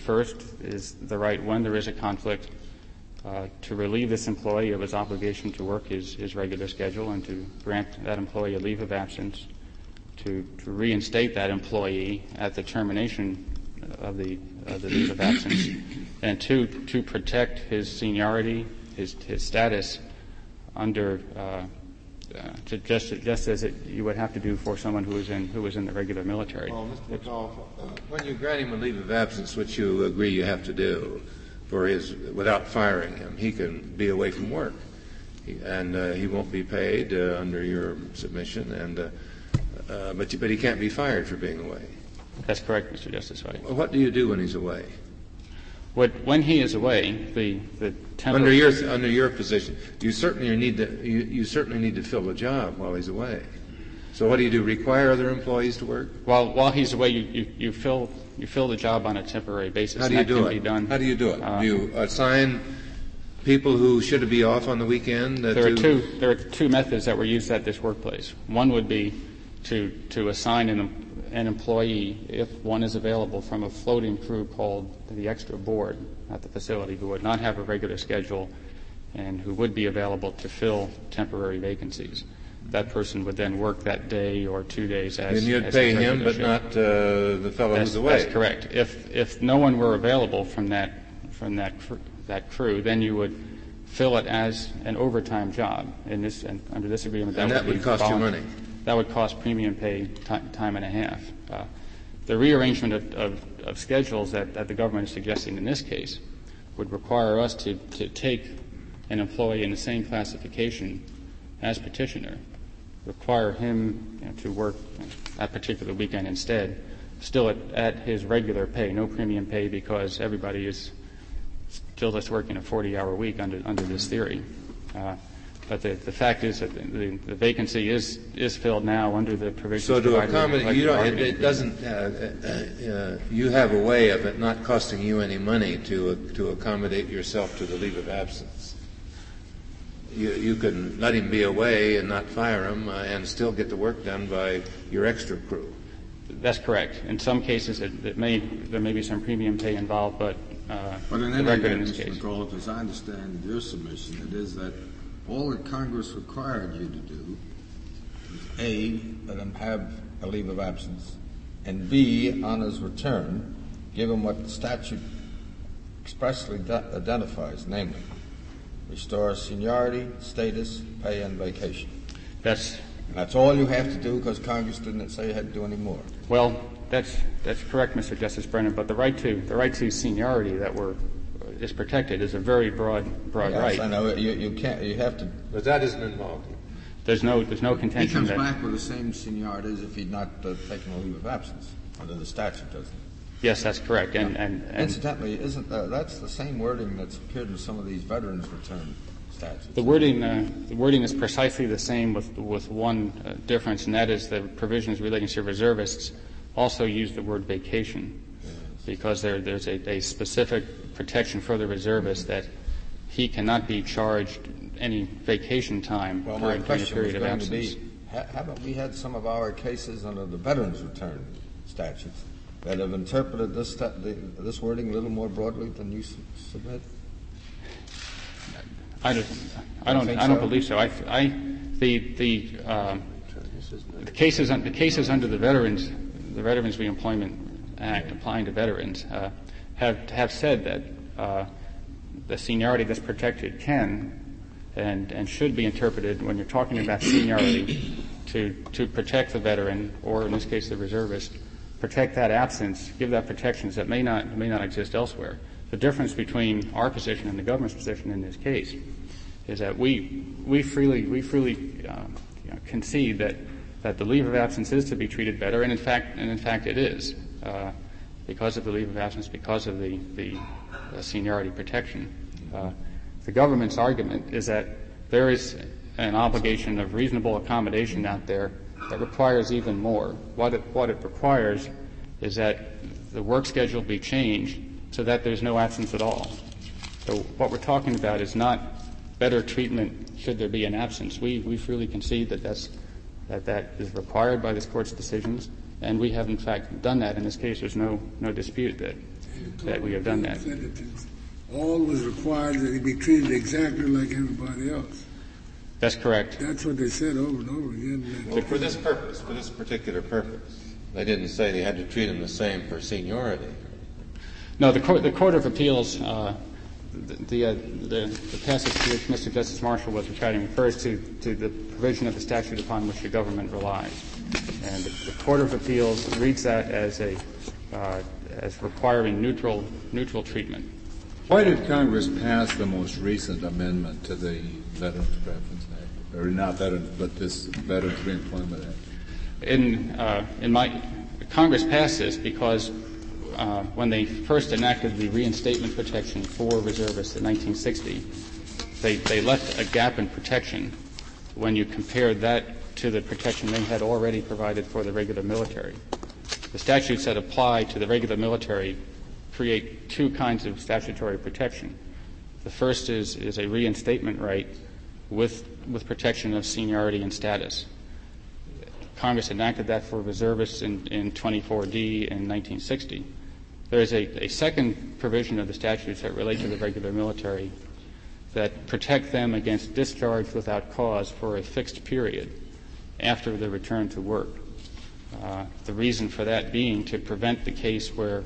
the right when there is a conflict to relieve this employee of his obligation to work his regular schedule and to grant that employee a leave of absence, to reinstate that employee at the termination of the leave of absence, and to protect his seniority, his status under just as you would have to do for someone who was in the regular military. Well, Mr. McCall, when you grant him a leave of absence, which you agree you have to do without firing him, he can be away from work, and he won't be paid under your submission, but he can't be fired for being away. That's correct, Mr. Justice White. What do you do when he's away? When he is away, the under your position, you certainly need to fill a job while he's away. So what do? Require other employees to work? While he's away, you fill the job on a temporary basis. How do you do it? How do you do it? Do you assign people who should be off on the weekend? There are two methods that were used at this workplace. One would be to assign an employee, if one is available, from a floating crew called the extra board at the facility, who would not have a regular schedule and who would be available to fill temporary vacancies. That person would then work that day or 2 days as. And you'd pay him, but not the fellow who's away. That's correct. If no one were available from that crew, then you would fill it as an overtime job. Under this agreement, that would cost you money. That would cost premium pay time and a half. The rearrangement of schedules that the government is suggesting in this case would require us to take an employee in the same classification as petitioner, require him to work that particular weekend instead, still at his regular pay, no premium pay, because everybody is still just working a 40-hour week under this theory. But the fact is that the vacancy is filled now under the provisions. So to accommodate, it doesn't. You have a way of it not costing you any money to accommodate yourself to the leave of absence. You can let him be away and not fire him, and still get the work done by your extra crew. That's correct. In some cases, there may be some premium pay involved, but in the any record event, in this Mr. case. McAuliffe, as I understand your submission, it is that all that Congress required you to do is A, let him have a leave of absence, and B, on his return, give him what the statute expressly identifies, namely, restore seniority, status, pay, and vacation. That's all you have to do, because Congress didn't say you had to do any more. Well, that's correct, Mr. Justice Brennan. But the right to seniority that is protected is a very broad yes, right. I know you can't. You have to. But that isn't involved here. There's no contention. He comes that back with the same seniority as if he'd not taken a leave of absence under the statute, doesn't he? Yes, that's correct. And incidentally, isn't that's the same wording that's appeared in some of these veterans' return statutes? The wording is precisely the same with one difference, and that is the provisions relating to reservists also use the word vacation, because there's a specific protection for the reservist that he cannot be charged any vacation time during a period of absence. To be, haven't we had some of our cases under the veterans' return statutes that have interpreted this wording a little more broadly than you submit? I don't believe so. The cases under the the Veterans Reemployment Act applying to veterans have said that the seniority that's protected can and should be interpreted when you're talking about seniority to protect the veteran, or in this case the reservist, protect that absence, give that protections that may not exist elsewhere. The difference between our position and the government's position in this case is that we freely concede that the leave of absence is to be treated better, and in fact it is because of the leave of absence, because of the seniority protection. The government's argument is that there is an obligation of reasonable accommodation out there that requires even more. What it requires is that the work schedule be changed so that there's no absence at all. So what we're talking about is not better treatment should there be an absence. We freely concede that that is required by this Court's decisions, and we have in fact done that. In this case, there's no dispute that we have done that. All was required that he be treated exactly like everybody else. That's correct. That's what they said over and over again. Well, for this purpose, for this particular purpose, they didn't say they had to treat him the same for seniority. No, the Court of Appeals, the passage to which Mr. Justice Marshall was reciting refers to the provision of the statute upon which the government relies, and the Court of Appeals reads that as requiring neutral treatment. Why did Congress pass the most recent amendment to the Veterans Preference Act, or not Veterans, but this Veterans Reemployment Act? Congress passed this because when they first enacted the reinstatement protection for reservists in 1960, they left a gap in protection when you compared that to the protection they had already provided for the regular military. The statutes that apply to the regular military create two kinds of statutory protection. The first is a reinstatement right with protection of seniority and status. Congress enacted that for reservists in 24D in 1960. There is a second provision of the statutes that relate to the regular military that protect them against discharge without cause for a fixed period after the return to work. The reason for that being to prevent the case where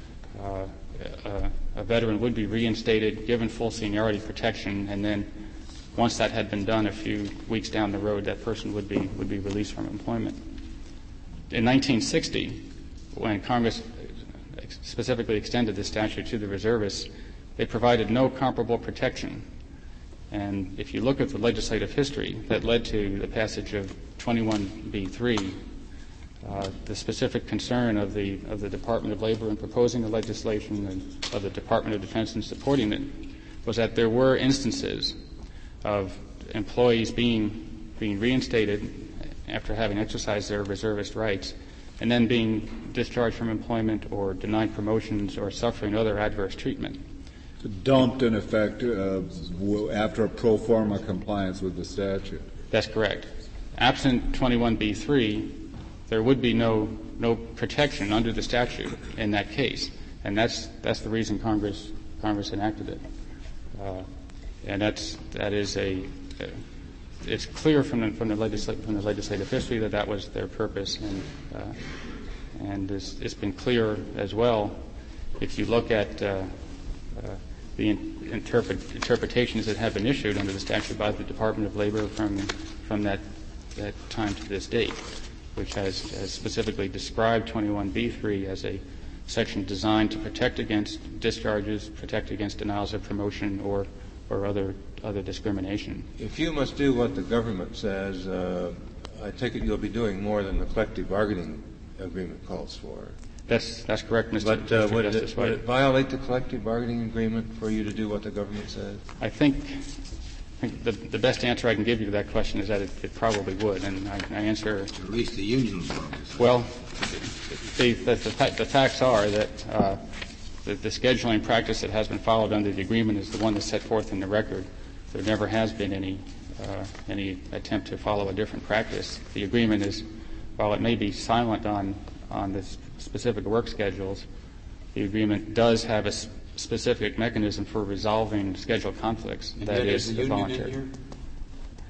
a veteran would be reinstated, given full seniority protection, and then once that had been done a few weeks down the road, that person would be released from employment. In 1960, when Congress specifically extended the statute to the reservists, they provided no comparable protection. And if you look at the legislative history that led to the passage of 21B3, the specific concern of the Department of Labor in proposing the legislation and of the Department of Defense in supporting it was that there were instances of employees being reinstated after having exercised their reservist rights and then being discharged from employment or denied promotions or suffering other adverse treatment. Dumped, in effect, after a pro forma compliance with the statute. That's correct. Absent 21B3, there would be no protection under the statute in that case, and that's the reason Congress enacted it. And it's clear from the legislative history that was their purpose, and it's been clear as well if you look at the interpretations that have been issued under the statute by the Department of Labor from that time to this date, which has specifically described 21B3 as a section designed to protect against discharges, protect against denials of promotion or other discrimination. If you must do what the government says, I take it you'll be doing more than the collective bargaining agreement calls for. That's correct, Mr. But would Justice it violate the collective bargaining agreement for you to do what the government says? I think the best answer I can give you to that question is that it probably would, and I answer. At least the union will. Well, the facts are that the scheduling practice that has been followed under the agreement is the one that's set forth in the record. There never has been any attempt to follow a different practice. The agreement is, while it may be silent on the specific work schedules, the agreement does have a specific mechanism for resolving schedule conflicts. And that is the voluntary. union in here?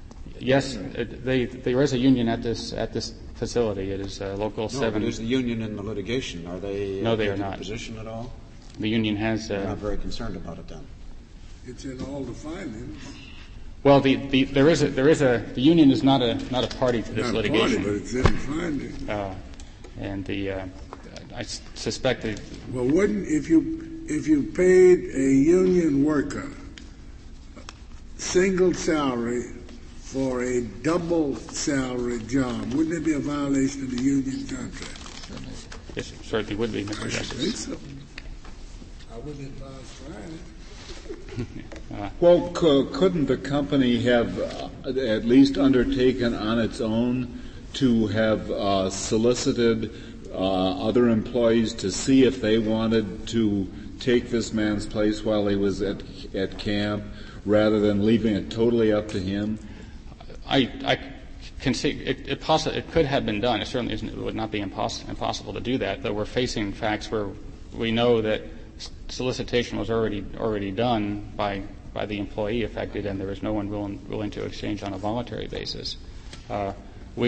Yes, there is a union at this facility. It is Local 7. No, but is the union in the litigation? Are they No, they are taking a not. position at all? The union has. They're not very concerned about it then. It's in all the findings. Well, the union is not a party to this Not litigation. Party, but it's in the findings. And I suspect that. Well, wouldn't if you paid a union worker single salary for a double salary job, wouldn't it be a violation of the union contract? Yes, it certainly would be, Mr. Justice. I think so. I wouldn't advise trying it. Well, couldn't the company have at least undertaken on its own to have solicited other employees to see if they wanted to take this man's place while he was at camp, rather than leaving it totally up to him? I can see it could have been done. It certainly isn't. It would not be impossible to do that. Though we're facing facts where we know that solicitation was already done by the employee affected, and there was no one willing to exchange on a voluntary basis. We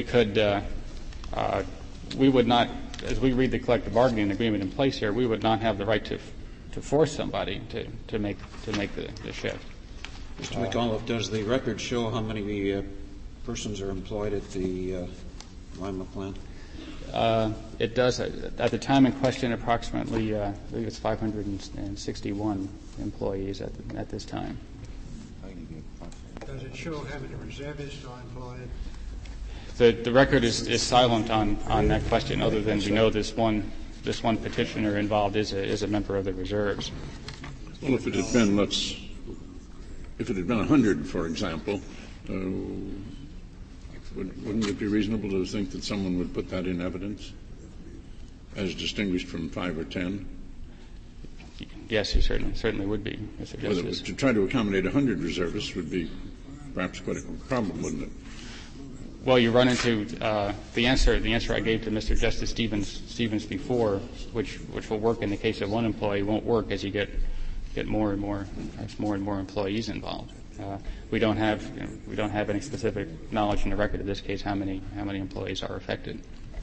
would not, as we read the collective bargaining agreement in place here, we would not have the right to force somebody to make the shift. Mr. McAuliffe, does the record show how many persons are employed at the Lima plant? It does. At the time in question, approximately, I think it's 561 employees at this time. Does it show how many reservists are employed? The record is silent on that question, other than we know this one petitioner involved is a member of the reserves. Well, if it had been 100, for example, wouldn't it be reasonable to think that someone would put that in evidence, as distinguished from 5 or 10? Yes, he certainly would be, Mr. Justice. To try to accommodate 100 reservists would be perhaps quite a problem, wouldn't it? Well, you run into the answer I gave to Mr. Justice Stevens before, which will work in the case of one employee, won't work as you get more and more employees involved. We don't have any specific knowledge in the record of this case how many employees are affected.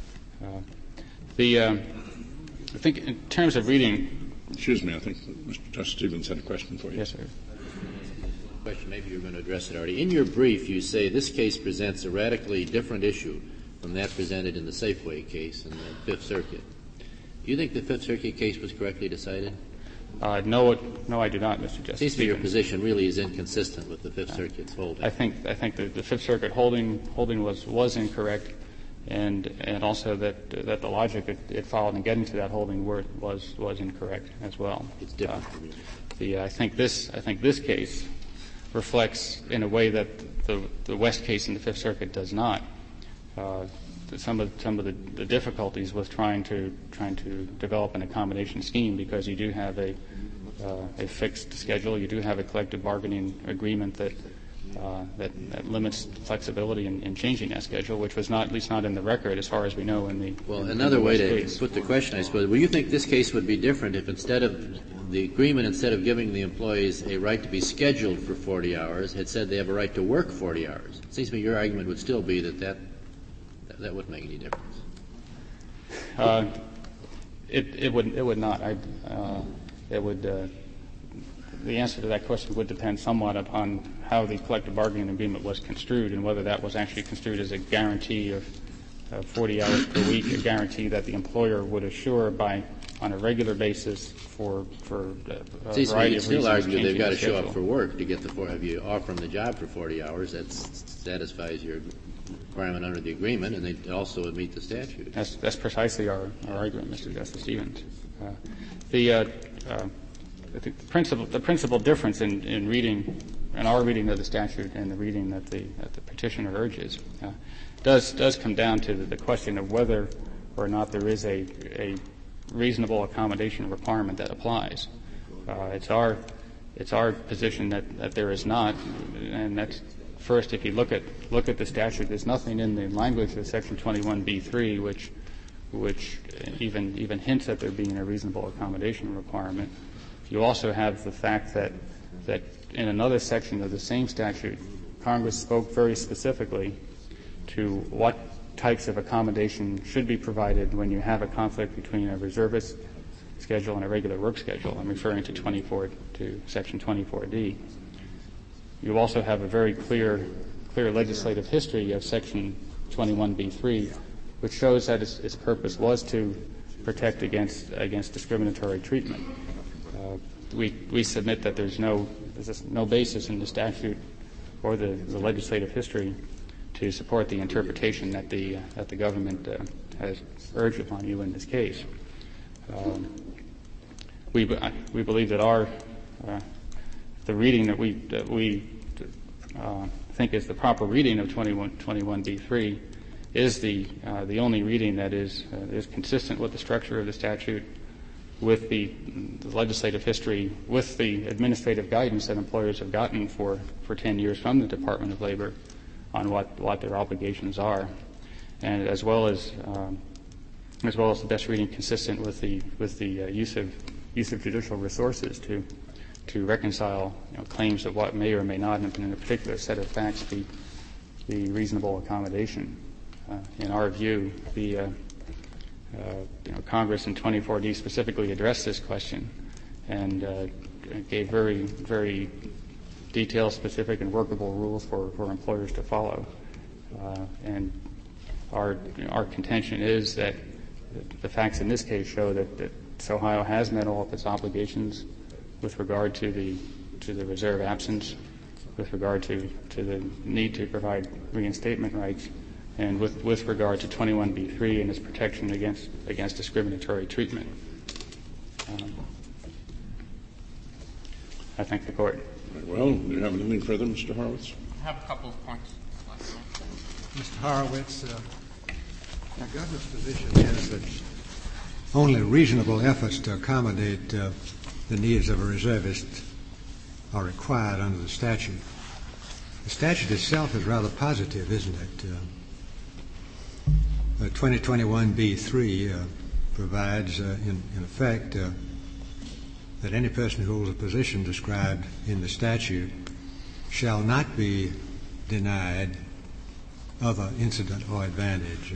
I think in terms of reading. Excuse me, I think Mr. Justice Stevens had a question for you. Yes, sir. Question, maybe you're going to address it already. In your brief, you say this case presents a radically different issue from that presented in the Safeway case in the Fifth Circuit. Do you think the Fifth Circuit case was correctly decided? No, I do not, Mr. Justice. Seems to me your position really is inconsistent with the Fifth Circuit's holding. I think the Fifth Circuit holding was incorrect, and also that the logic it followed in getting to that holding was incorrect as well. It's different. I think this case reflects in a way that the West case in the Fifth Circuit does not. Some of the difficulties with trying to develop an accommodation scheme, because you do have a fixed schedule, you do have a collective bargaining agreement that limits flexibility in changing that schedule, which was at least not in the record as far as we know in the. Well, another way to case. Put the question, I suppose, will you think this case would be different if instead of giving the employees a right to be scheduled for 40 hours, had said they have a right to work 40 hours? It seems to me your argument would still be that wouldn't make any difference. It would not. The answer to that question would depend somewhat upon how the collective bargaining agreement was construed, and whether that was actually construed as a guarantee of 40 hours per week, a guarantee that the employer would assure on a regular basis for a variety of reasons. Still argue they've got to show up for work to get if you offer them the job for 40 hours, that satisfies your requirement under the agreement, and they also would meet the statute. That's precisely our argument, Mr. Justice Stevens. The principal difference in reading, in our reading of the statute and the reading that the petitioner urges, does come down to the question of whether or not there is a reasonable accommodation requirement that applies. It's our position that there is not, and that's first. If you look at the statute, there's nothing in the language of Section 21B3 which even hints at there being a reasonable accommodation requirement. You also have the fact that in another section of the same statute, Congress spoke very specifically to what types of accommodation should be provided when you have a conflict between a reservist schedule and a regular work schedule. I'm referring to Section 24D. You also have a very clear legislative history of Section 21B3, which shows that its purpose was to protect against discriminatory treatment. We submit that there's no basis in the statute or the legislative history to support the interpretation that the government has urged upon you in this case. We believe that the reading that we think is the proper reading of 21B3 is the only reading that is consistent with the structure of the statute, with the legislative history, with the administrative guidance that employers have gotten for 10 years from the Department of Labor on what their obligations are, and as well as the best reading consistent with the use of judicial resources to reconcile claims of what may or may not, in a particular set of facts, be reasonable accommodation. In our view, Congress in 24D specifically addressed this question and gave very, very detailed, specific, and workable rules for employers to follow. And our contention is that the facts in this case show that Ohio has met all of its obligations with regard to the reserve absence, with regard to the need to provide reinstatement rights, and with regard to 21B3 and its protection against discriminatory treatment. I thank the Court. Well, do you have anything further, Mr. Horowitz? I have a couple of points. Mr. Horowitz, the government's position is that only reasonable efforts to accommodate the needs of a reservist are required under the statute. The statute itself is rather positive, isn't it? 2021B3 provides, in effect, that any person who holds a position described in the statute shall not be denied other incident or advantage.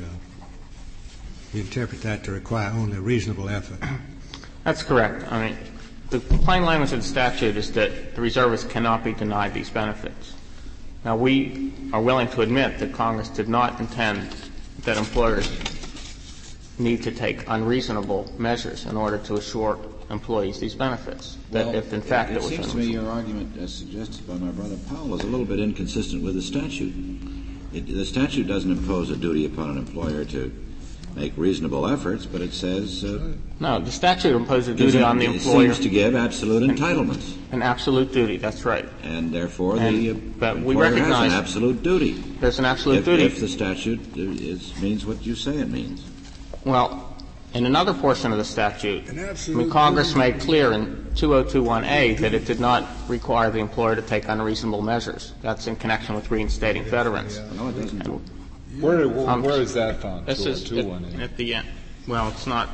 You interpret that to require only reasonable effort. That's correct. I mean, the plain language of the statute is that the reservist cannot be denied these benefits. Now, we are willing to admit that Congress did not intend that employers need to take unreasonable measures in order to assure employees these benefits. That if, in fact, it seems to me your argument, as suggested by my brother Powell, is a little bit inconsistent with the statute. The statute doesn't impose a duty upon an employer to make reasonable efforts, but it says no, the statute imposes a duty on the employer. It seems to give absolute entitlements. An absolute duty, that's right. And therefore the but we employer recognize has an absolute duty. There's an absolute duty. If the statute means what you say it means. Well, in another portion of the statute, Congress made clear in 2021A that it did not require the employer to take unreasonable measures. That's in connection with reinstating veterans. No, it doesn't. Where is that found? This is at the end. Well, it's not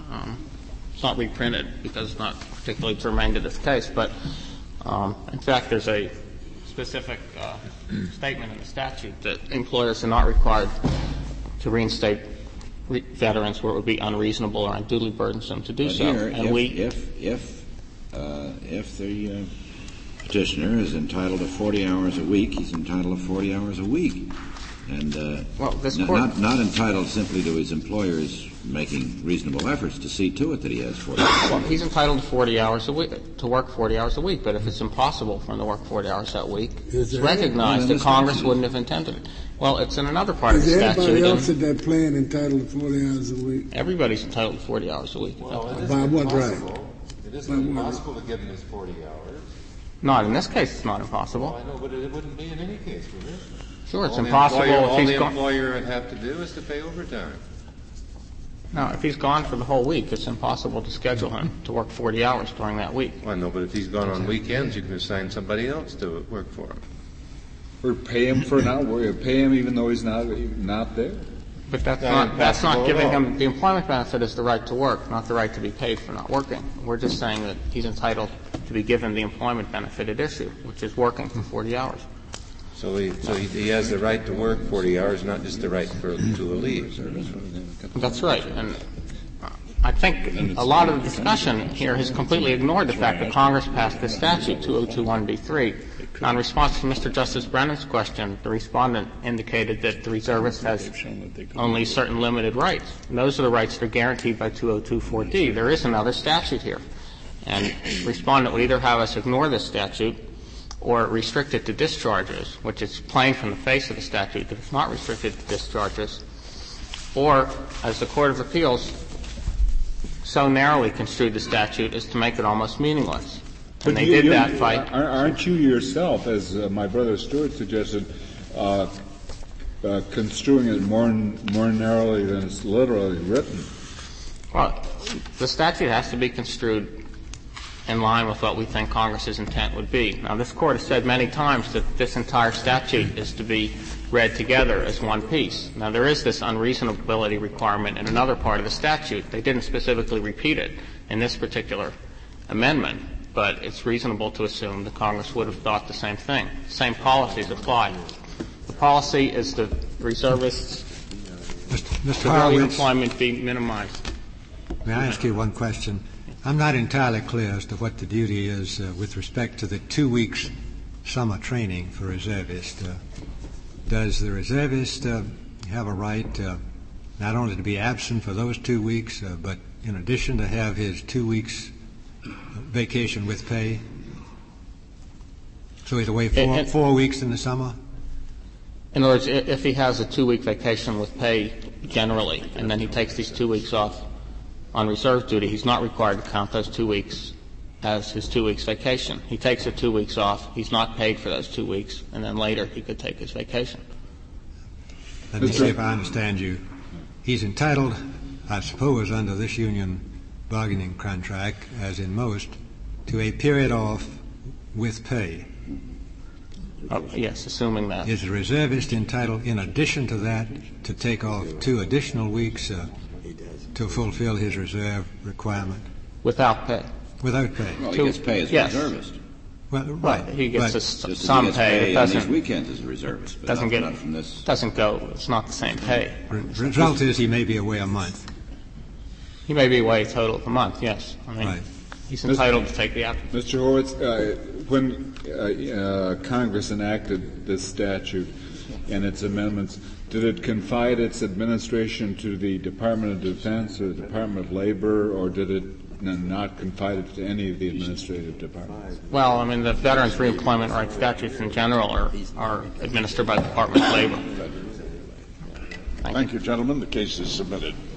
reprinted because it's not particularly germane to this case. But in fact, there's a specific statement in the statute that employers are not required to reinstate veterans where it would be unreasonable or unduly burdensome to do so. Here, and if the petitioner is entitled to 40 hours a week, he's entitled to 40 hours a week. And not entitled simply to his employers making reasonable efforts to see to it that he has 40 hours. Well, he's entitled to 40 hours a week, to work 40 hours a week. But if it's impossible for him to work 40 hours that week, it's recognized that Congress wouldn't have intended it. Well, it's in another part of the statute. Is everybody else in that plan entitled to 40 hours a week? Everybody's entitled to 40 hours a week. Well, by what right? It isn't impossible to give him his 40 hours. Not in this case. It's not impossible. Well, I know, but it wouldn't be in any case, would it? Sure, it's impossible. All the employer would have to do is to pay overtime. No, if he's gone for the whole week, it's impossible to schedule him to work 40 hours during that week. Well, no, but if he's gone on weekends, you can assign somebody else to work for him. Or pay him for not working. Pay him even though he's not there. But that's not giving him the employment benefit is the right to work, not the right to be paid for not working. We're just saying that he's entitled to be given the employment benefit at issue, which is working for 40 hours. So he has the right to work 40 hours, not just the right to a leave. That's right. And I think a lot of the discussion here has completely ignored the fact that Congress passed this statute, 2021b3. Now, in response to Mr. Justice Brennan's question, the respondent indicated that the reservist has only certain limited rights. And those are the rights that are guaranteed by 2024d. There is another statute here. And the respondent will either have us ignore this statute or restrict it to discharges, which is plain from the face of the statute that it's not restricted to discharges, or, as the Court of Appeals so narrowly construed the statute as to make it almost meaningless. And they did that by... Aren't you yourself, as my brother Stuart suggested, construing it more narrowly than it's literally written? Well, the statute has to be construed in line with what we think Congress's intent would be. Now, this Court has said many times that this entire statute is to be read together as one piece. Now, there is this unreasonability requirement in another part of the statute. They didn't specifically repeat it in this particular amendment, but it's reasonable to assume that Congress would have thought the same thing. Same policies apply. The policy is the reservists' civilian employment be minimized. May I ask you one question? I'm not entirely clear as to what the duty is with respect to the 2 weeks summer training for reservists. Does the reservist have a right not only to be absent for those 2 weeks, but in addition to have his 2 weeks vacation with pay? So he's away 4 weeks in the summer? In other words, if he has a 2-week vacation with pay generally, and then he takes these 2 weeks off on reserve duty, he's not required to count those 2 weeks as his 2 weeks vacation. He takes the 2 weeks off, he's not paid for those 2 weeks, and then later he could take his vacation. Let me see if I understand you. He's entitled, I suppose, under this union bargaining contract, as in most, to a period off with pay. Yes, assuming that. Is the reservist entitled, in addition to that, to take off 2 additional weeks to fulfill his reserve requirement? Without pay. Without pay. Well, he gets pay as a reservist. Well, right. He gets some pay. It doesn't. On these weekends as a reservist, but doesn't not from this. Doesn't go. It's not the same pay. Result is he may be away a month. He may be away a total of a month. Yes. I mean, right. He's entitled to take the action. Mr. Horwitz, when Congress enacted this statute and its amendments, did it confide its administration to the Department of Defense or the Department of Labor, or did it not confide it to any of the administrative departments? Well, I mean, the Veterans Reemployment Rights statutes in general are administered by the Department of Labor. Thank you, gentlemen. The case is submitted.